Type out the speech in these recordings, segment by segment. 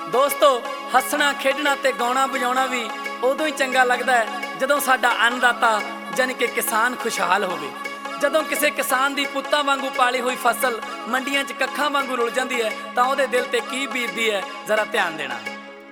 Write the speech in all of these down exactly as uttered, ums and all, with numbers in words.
दोस्तों हसना खेडना ते गाउणा बजाउणा भी उदों ही चंगा लगता है जदों साडा अन्नदाता जानी कि किसान खुशहाल होवे। जदों किसी किसान दी पुत्तां वांगू पाली हुई फसल मंडियां च कक्खां वांगू रुल जांदी है तां उहदे दिल ते की बीतदी है, जरा ध्यान देना।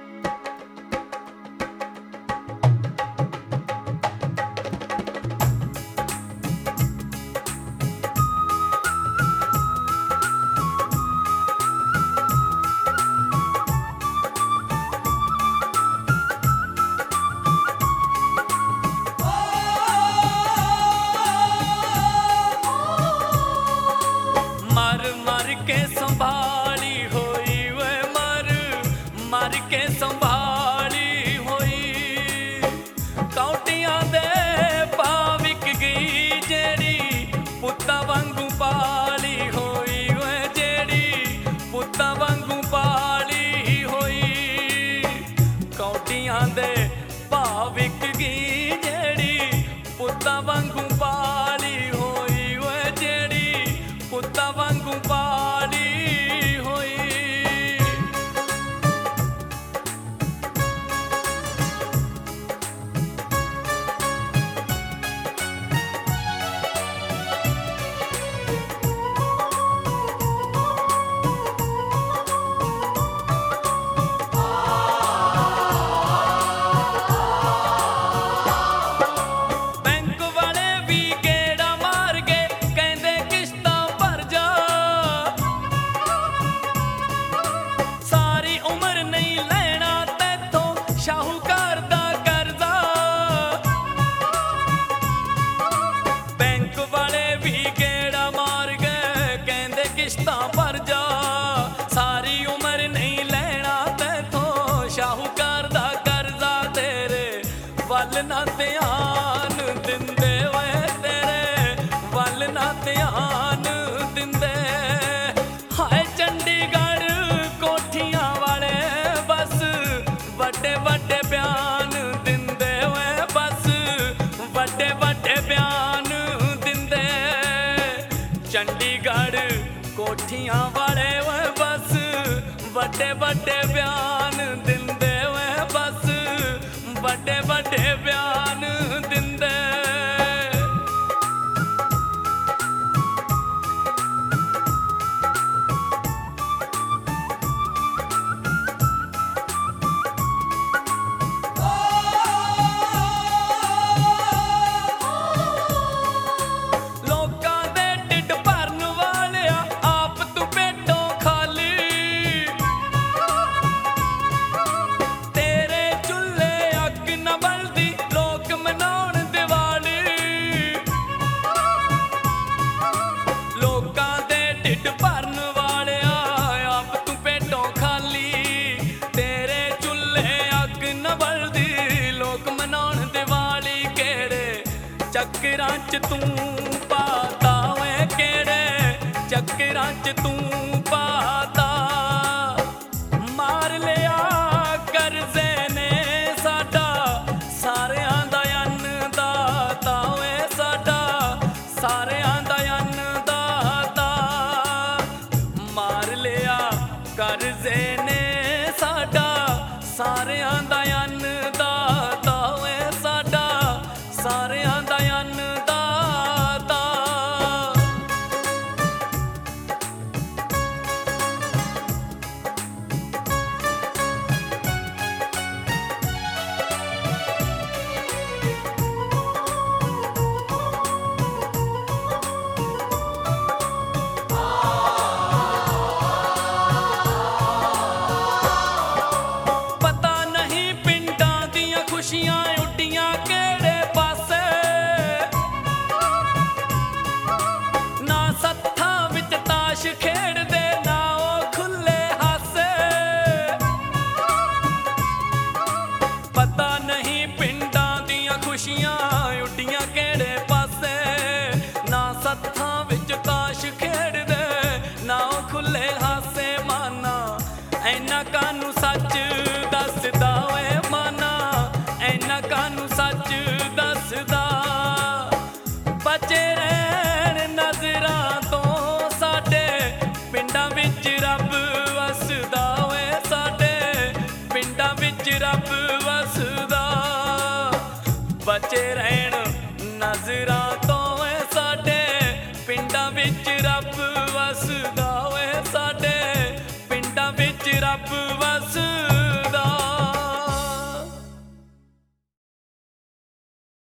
मर मर के संभाली होई वे मर मर के संभाली होई कौटियां दे पाविक गई जेड़ी पुत्ता वांगू पाली होई वे जेड़ी पुत्ता वांगू पाली होई कौटियां दे पाविक गई जेड़ी पुत्ता वांगू पाली होई वे जेड़ी पुत्ता वांगू पाली होई। बैंक वाले भी गेड़ा मार गए कहंदे किश्तां भर जा सारी उम्र नहीं लेना तैथों शाहूकार दा कर्जा। बैंक वाले भी गेड़ा मार गए कहंदे किश्तां भर जा सारी उम्र नहीं लेना तैथों शाहूकार दा कर्जा। तेरे वल ना ध्यान दिंदे वे तेरे वल ना ध्यान दिंदे हाय चंडीगढ़ कोठियां वाले बस वड्डे वड्डे बयान दिंदे वे बस वड्डे वड्डे बयान दिंदे चंडीगढ़ कोठियां वाले वे बस वड्डे वड्डे बयान दिंदे वे बस वड्डे वड्डे बयान दिंदे। लोकां दे ढिड भरन वालिया आप तू पेटों खाली तेरे चुल्हे अग न बलदी लोक मनाउण दिवाली। लोकां दे ढिड भरन वालिया आप तू पेटों खाली तेरे चुल्हे अग न बलदी लोक मनाउण दिवाली। केड़े चक्करां च तू पाता वे केड़े चक्करां च तू पाता मार लिया करज़े ने साडा सारियां दा अन्नदाता वे साडा सारियां दा अन्नदाता मार लिया करज़े ने साडा सारियां दा अन्नदाता वे साडा सारियां दा अन्नदाता। पता नहीं पिंडां दियां खुशियां उड्डियां केड़े पासे ना सत्थां विच ताश खेड़दे ना ओ खुले हासे। पता नहीं पिंडां दियां खुशियां उड्डियां केड़े पासे ना सत्थां विच ताश खेड़दे ना ओ खुले हासे। माना ऐना कानू सच दसदा वे माना ऐना कानू सच दसदा बचे रहन नजरां तो साडे पिंडां विच रब वसदा वे साडे ਵਸਦਾ ਬਚੇ ਰਹਿਣ ਨਜ਼ਰਾਂ ਤੋਂ ਏ ਸਾਡੇ ਪਿੰਡਾਂ ਵਿੱਚ ਰੱਬ ਵਸਦਾ ਓਏ ਸਾਡੇ ਪਿੰਡਾਂ ਵਿੱਚ ਰੱਬ ਵਸਦਾ